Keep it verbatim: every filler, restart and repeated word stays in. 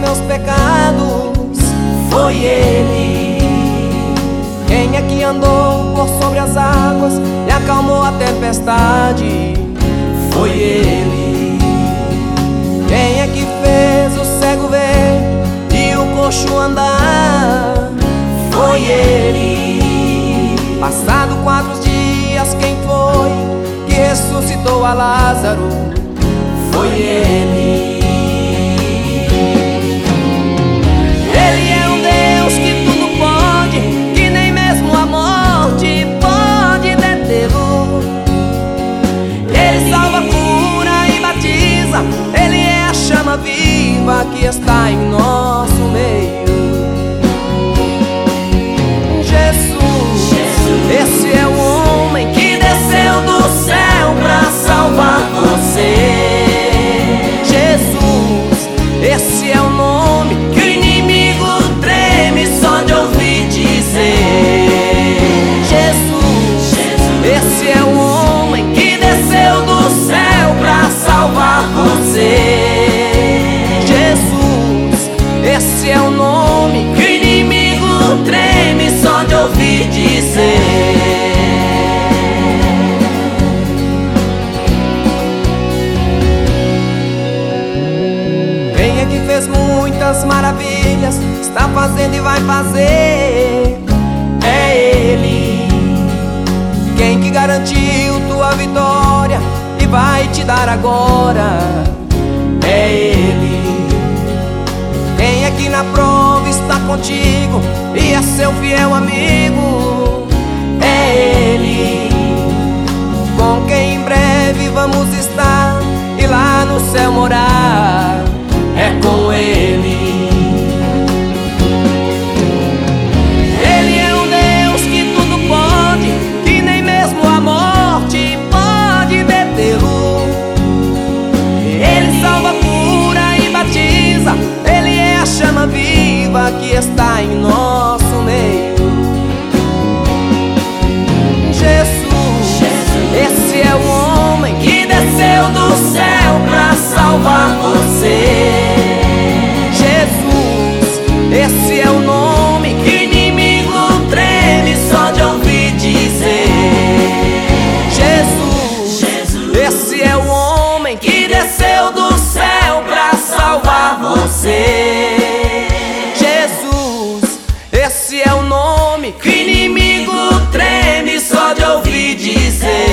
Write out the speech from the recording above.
meus pecados. Foi Ele. Quem é que andou por sobre as águas e acalmou a tempestade? Foi Ele. Quem é que fez o cego ver e o coxo andar? Foi Ele. Passado quatro dias, quem foi que ressuscitou a Lázaro? Foi Ele. Ele é um Deus que tudo pode, que nem mesmo a morte pode detê-lo. Ele salva, cura e batiza. Ele é a chama viva que está em nosso meio. Jesus, esse é o homem que desceu do céu pra salvar você. Jesus, esse é o nome que o inimigo treme só de ouvir dizer. Jesus, esse é o homem que desceu do céu pra salvar você. Jesus, esse é o nome que o inimigo treme só de ouvir dizer. Quem é que fez muitas maravilhas, está fazendo e vai fazer? É Ele. Quem que garantiu tua vitória e vai te dar agora? É Ele. Quem é que na prova está contigo e é seu fiel amigo? É Ele. Com quem em breve vamos estar e lá no céu morar? É com Ele. Ele é um Deus que tudo pode, que nem mesmo a morte pode detê-lo. Ele salva, cura e batiza. Ele é a chama viva que está em nosso meio. Jesus, esse é o homem que desceu do céu pra salvar você. Jesus, esse é o nome que o inimigo treme só de ouvir dizer. Jesus, esse é o homem que desceu do céu pra salvar você. Jesus, esse é o nome que o inimigo treme só de ouvir dizer.